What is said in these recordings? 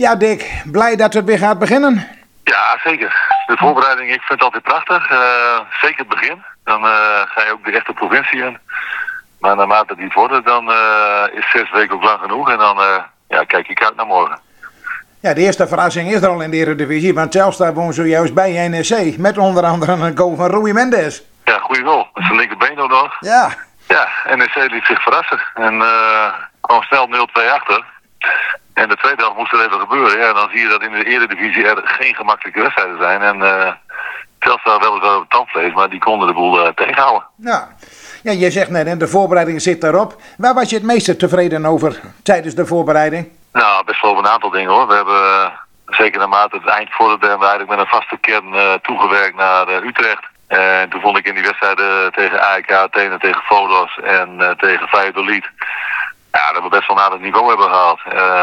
Ja, Dick, blij dat het weer gaat beginnen. Ja, zeker. De voorbereiding, ik vind het altijd prachtig. Zeker het begin. Dan ga je ook de echte provincie in. Maar naarmate het niet wordt, dan is 6 weken ook lang genoeg. En dan kijk ik uit naar morgen. Ja, de eerste verrassing is er al in de Eredivisie. Want Telstar woont zojuist bij NEC. Met onder andere een goal van Rui Mendes. Ja, goede goal. Met zijn linkerbeen ook nog. Ja. Ja, NEC liet zich verrassen. En kwam snel 0-2 achter. En de tweede helft moest er even gebeuren. Ja, dan zie je dat in de Eredivisie er geen gemakkelijke wedstrijden zijn. En Telstar weliswaar op het tandvlees, maar die konden de boel tegenhouden. Ja, je zegt net, de voorbereiding zit daarop. Waar was je het meeste tevreden over tijdens de voorbereiding? Nou, best wel over een aantal dingen hoor. We hebben zeker naarmate het eind vorderde, hebben we eigenlijk met een vaste kern toegewerkt naar Utrecht. En toen vond ik in die wedstrijden tegen AEK, Athene, tegen Volos en tegen Valladolid, ja, dat we best wel naar het niveau hebben gehaald.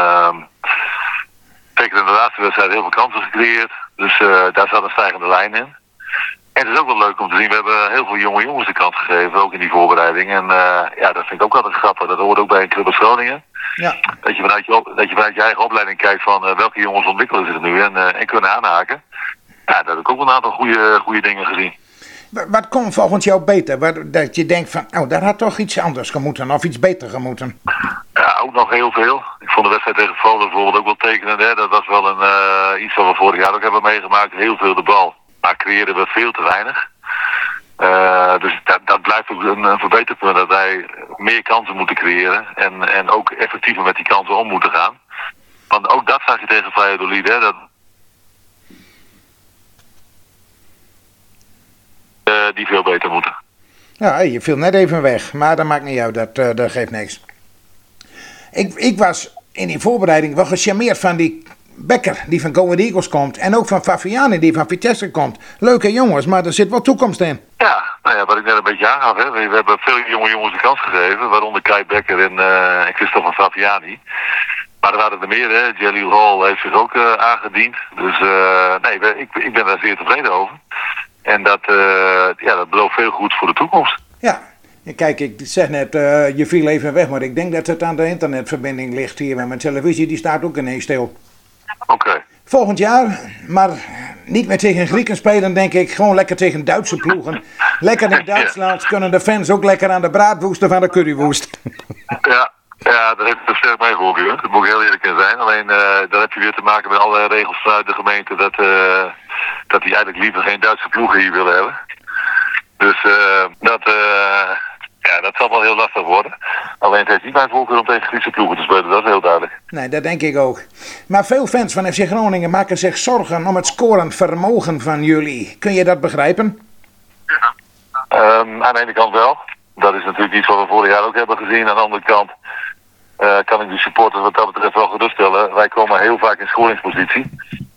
Zeker in de laatste wedstrijd heel veel kansen gecreëerd. Dus daar zat een stijgende lijn in. En het is ook wel leuk om te zien, we hebben heel veel jonge jongens de kans gegeven, ook in die voorbereiding. En dat vind ik ook altijd grappig. Dat hoort ook bij een club als Groningen. Ja. Dat je vanuit je eigen opleiding kijkt van welke jongens ontwikkelen zich nu en kunnen aanhaken. Ja, daar heb ik ook wel een aantal goede dingen gezien. Wat kon volgens jou beter? Dat je denkt van, oh, daar had toch iets anders gemoeten of iets beter gemoeten? Ja, ook nog heel veel. Ik vond de wedstrijd tegen Volen bijvoorbeeld ook wel tekenend. Hè? Dat was wel iets wat we vorig jaar ook hebben meegemaakt. Heel veel de bal. Maar creëerden we veel te weinig. Dus dat blijft ook een verbeterpunt. Dat wij meer kansen moeten creëren. En ook effectiever met die kansen om moeten gaan. Want ook dat zag je tegen Valladolid. Hè? Die veel beter moeten. Ja, je viel net even weg. Maar dat maakt niet uit. Dat geeft niks. Ik was in die voorbereiding wel gecharmeerd van die Becker die van Go Ahead Eagles komt. En ook van Faviani die van Vitesse komt. Leuke jongens, maar er zit wel toekomst in. Ja, nou ja, wat ik net een beetje aangaf. Hè. We hebben veel jonge jongens de kans gegeven. Waaronder Kai Becker en Christophe Faviani. Maar er waren er meer. Hè. Jelly Hall heeft zich ook aangediend. Dus ik ben daar zeer tevreden over. En dat belooft veel goed voor de toekomst. Ja, kijk, ik zeg net, je viel even weg, maar ik denk dat het aan de internetverbinding ligt hier. Met mijn televisie, die staat ook ineens stil. Oké. Volgend jaar, maar niet meer tegen Grieken spelen, denk ik. Gewoon lekker tegen Duitse ploegen. Lekker in Duitsland kunnen de fans ook lekker aan de braadwoesten van de currywoest. Ja, daar heeft het sterk mee gehoord. Daar moet ik heel eerlijk in zijn. Alleen, daar heb je weer te maken met alle regels vanuit de gemeente dat die eigenlijk liever geen Duitse ploegen hier willen hebben. Dus dat zal wel heel lastig worden. Alleen het heeft niet mijn voorkeur om tegen Griekse ploegen te spelen, dat is heel duidelijk. Nee, dat denk ik ook. Maar veel fans van FC Groningen maken zich zorgen om het scorend vermogen van jullie. Kun je dat begrijpen? Aan de ene kant wel. Dat is natuurlijk iets wat we vorig jaar ook hebben gezien. Aan de andere kant kan ik de supporters wat dat betreft wel geruststellen. Wij komen heel vaak in scoringspositie.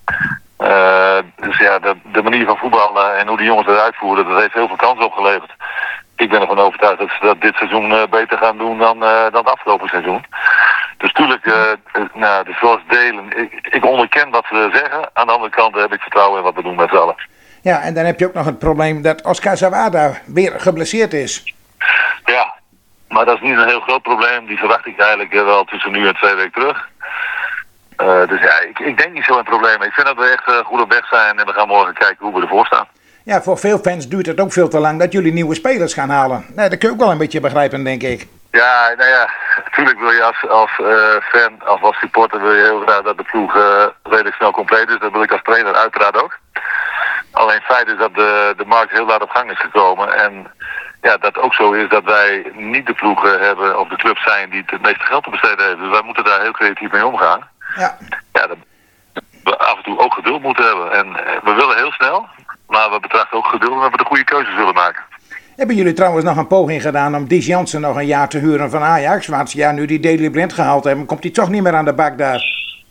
Dus ja, de manier van voetballen en hoe de jongens eruit voeren, dat heeft heel veel kansen opgeleverd. Ik ben ervan overtuigd dat ze dat dit seizoen beter gaan doen dan het afgelopen seizoen. Dus tuurlijk, de zoals delen, ik onderken wat ze zeggen. Aan de andere kant heb ik vertrouwen in wat we doen met z'n allen. Ja, en dan heb je ook nog het probleem dat Oscar Zawada weer geblesseerd is. Ja, maar dat is niet een heel groot probleem. Die verwacht ik eigenlijk wel tussen nu en 2 weken terug. Dus ja, ik denk niet zo een probleem. Ik vind dat we echt goed op weg zijn en we gaan morgen kijken hoe we ervoor staan. Ja, voor veel fans duurt het ook veel te lang dat jullie nieuwe spelers gaan halen. Nee, dat kun je ook wel een beetje begrijpen, denk ik. Ja, nou ja, natuurlijk wil je als fan, als supporter wil je heel graag dat de ploeg redelijk snel compleet is. Dat wil ik als trainer uiteraard ook. Alleen het feit is dat de markt heel laat op gang is gekomen. En ja, dat ook zo is dat wij niet de ploegen hebben of de clubs zijn die het meeste geld te besteden hebben. Dus wij moeten daar heel creatief mee omgaan. Ja, dat we af en toe ook geduld moeten hebben. En we willen heel snel, maar we betrachten ook geduld dat we de goede keuzes willen maken. Hebben jullie trouwens nog een poging gedaan om Dies Jansen nog een jaar te huren van Ajax? Want ja, nu die Daley Blind gehaald hebben, komt hij toch niet meer aan de bak daar.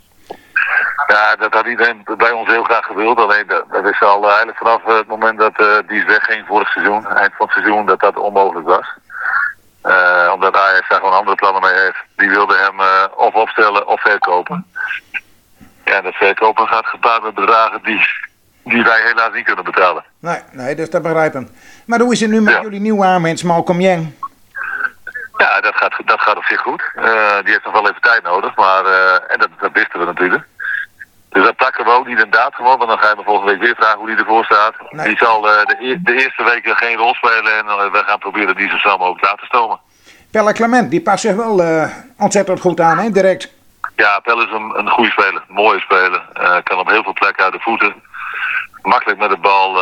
Ja, dat had iedereen bij ons heel graag gewild. Alleen dat is al eigenlijk vanaf het moment dat Dies wegging vorig seizoen, eind van het seizoen, dat onmogelijk was. Omdat Ajax daar gewoon andere plannen mee heeft. Die wilde hem of opstellen of verkopen. Ja, dat verkopen gaat gepaard met bedragen die wij helaas niet kunnen betalen. Nee, dat is te begrijpen. Maar hoe is het nu met jullie nieuwe aanwinst, Malcolm Jeng? Ja, dat gaat op zich goed. Die heeft nog wel even tijd nodig, maar en dat wisten we natuurlijk. Dus dat takken we ook niet inderdaad gewoon, want dan ga je me volgende week weer vragen hoe die ervoor staat. Nee. Die zal de eerste weken geen rol spelen en we gaan proberen die zo snel mogelijk laten stomen. Pelle Clement, die past zich wel ontzettend goed aan, hè, direct. Ja, Pelle is een goede speler, een mooie speler. Kan op heel veel plekken uit de voeten. Makkelijk met de bal,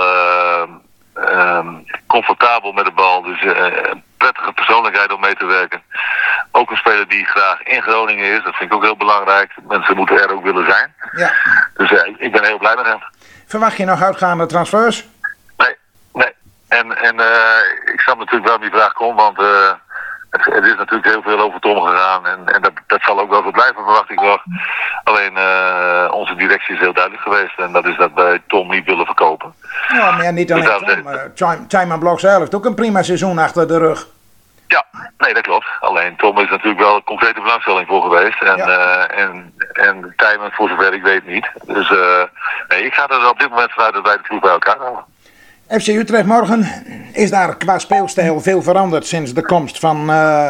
comfortabel met de bal. Dus een prettige persoonlijkheid om mee te werken. Ook een speler die graag in Groningen is, dat vind ik ook heel belangrijk. Mensen moeten er ook willen zijn. Ja. Dus ik ben heel blij met hem. Verwacht je nog uitgaande transfers? Nee. En ik snap natuurlijk wel die vraag komt, want het is natuurlijk heel veel over Tom gegaan. En dat zal ook wel zo blijven, verwacht ik wel. Alleen onze directie is heel duidelijk geweest. En dat is dat wij Tom niet willen verkopen. Ja, maar ja, niet alleen Tom. Tijman Blok zelf heeft ook een prima seizoen achter de rug. Ja, nee, dat klopt. Alleen Tom is natuurlijk wel een concrete belangstelling voor geweest. En Tijman, voor zover ik weet, niet. Dus nee, ik ga er op dit moment vanuit dat wij de ploeg bij elkaar houden. FC Utrecht morgen, is daar qua speelstijl veel veranderd sinds de komst van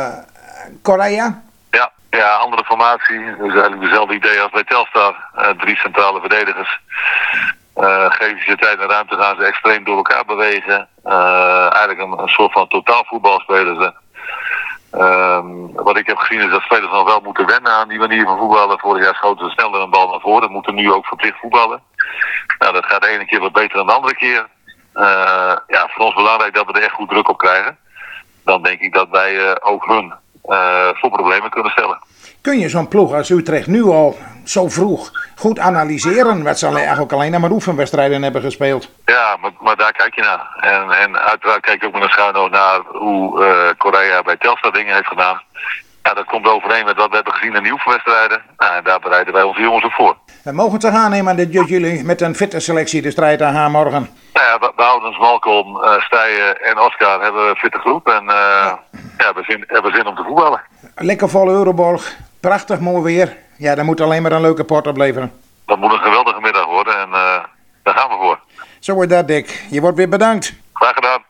Correa? Ja, andere formatie. Dus eigenlijk dezelfde idee als bij Telstar. 3 centrale verdedigers. Geven ze tijd en ruimte, gaan ze extreem door elkaar bewegen. Eigenlijk een soort van totaalvoetbal spelen ze. Wat ik heb gezien is dat spelers nog wel moeten wennen aan die manier van voetballen. Vorig jaar schoten ze sneller een bal naar voren. Dat moeten nu ook verplicht voetballen. Nou, dat gaat de ene keer wat beter dan de andere keer. Voor ons belangrijk dat we er echt goed druk op krijgen. Dan denk ik dat wij ook hun voor problemen kunnen stellen. Kun je zo'n ploeg als Utrecht nu al zo vroeg goed analyseren? Wat ze eigenlijk alleen maar oefenwedstrijden hebben gespeeld. Ja, maar daar kijk je naar. En uiteraard kijk je ook met een schuin oog naar hoe Correa bij Telstar dingen heeft gedaan. Ja, dat komt overeen met wat we hebben gezien in die oefenwedstrijden. Nou, en daar bereiden wij onze jongens op voor. We mogen te gaan nemen dat jullie met een fitte selectie de strijd aan gaan morgen. Nou ja, we houden Malcolm, Stijen en Oscar hebben een fitte groep. En hebben zin om te voetballen. Lekker volle Euroborg. Prachtig mooi weer. Ja, daar moet alleen maar een leuke pot opleveren. Dat moet een geweldige middag worden en daar gaan we voor. Zo wordt dat, Dick. Je wordt weer bedankt. Graag gedaan.